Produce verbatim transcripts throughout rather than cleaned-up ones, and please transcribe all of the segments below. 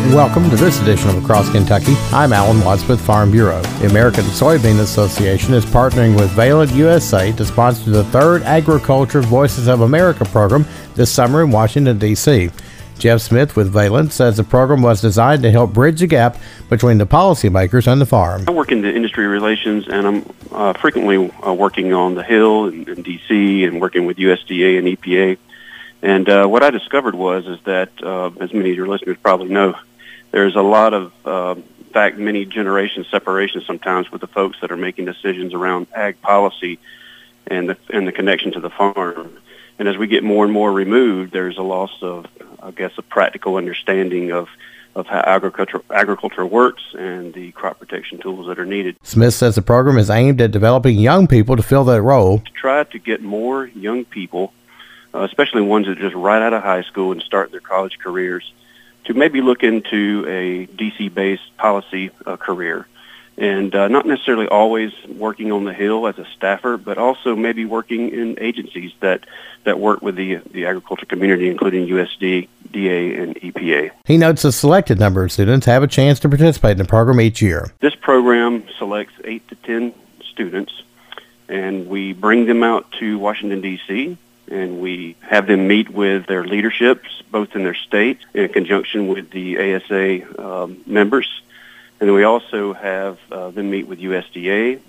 Welcome to this edition of Across Kentucky. I'm Alan Watts with Farm Bureau. The American Soybean Association is partnering with Valent U S A to sponsor the third Agriculture Voices of America program this summer in Washington, D C Jeff Smith with Valent says the program was designed to help bridge the gap between the policymakers and the farm. I work in the industry relations, and I'm uh, frequently uh, working on the Hill in, in D C and working with U S D A and E P A. And uh, what I discovered was is that, uh, as many of your listeners probably know, there's a lot of, uh, in fact, many generation separation sometimes with the folks that are making decisions around ag policy and the, and the connection to the farm. And as we get more and more removed, there's a loss of, I guess, a practical understanding of, of how agriculture, agriculture works and the crop protection tools that are needed. Smith says the program is aimed at developing young people to fill that role. To try to get more young people, uh, especially ones that are just right out of high school and start their college careers, to maybe look into a D C-based policy uh, career. And uh, not necessarily always working on the Hill as a staffer, but also maybe working in agencies that, that work with the the agriculture community, including U S D A and E P A. He notes a selected number of students have a chance to participate in the program each year. This program selects eight to ten students, and we bring them out to Washington, D C, and we have them meet with their leaderships, both in their state, in conjunction with the A S A um, members. And then we also have uh, them meet with U S D A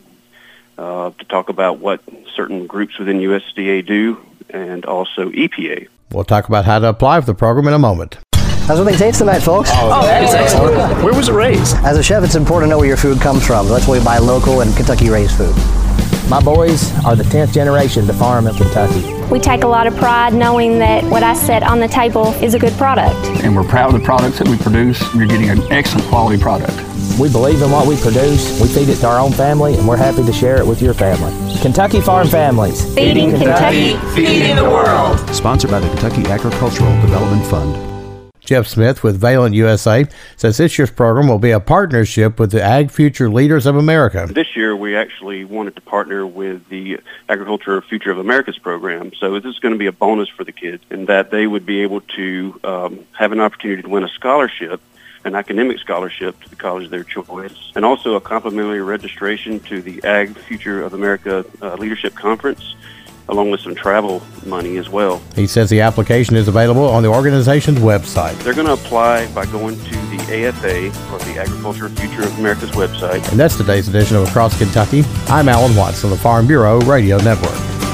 uh, to talk about what certain groups within U S D A do, and also E P A. We'll talk about how to apply for the program in a moment. How's everything taste tonight, folks? Oh, oh that is excellent. Where was it raised? As a chef, it's important to know where your food comes from. That's why we buy local and Kentucky-raised food. My boys are the tenth generation to farm in Kentucky. We take a lot of pride knowing that what I set on the table is a good product. And we're proud of the products that we produce. You're getting an excellent quality product. We believe in what we produce. We feed it to our own family, and we're happy to share it with your family. Kentucky Farm Families. Feeding Kentucky, feeding the world. Sponsored by the Kentucky Agricultural Development Fund. Jeff Smith with Valent U S A says this year's program will be a partnership with the Ag Future Leaders of America. This year we actually wanted to partner with the Agriculture Future of America's program. So this is going to be a bonus for the kids in that they would be able to um, have an opportunity to win a scholarship, an academic scholarship to the college of their choice, and also a complimentary registration to the Ag Future of America uh, Leadership Conference, along with some travel money as well. He says the application is available on the organization's website. They're going to apply by going to the A F A, or the Agriculture Future of America's website. And that's today's edition of Across Kentucky. I'm Alan Watts on the Farm Bureau Radio Network.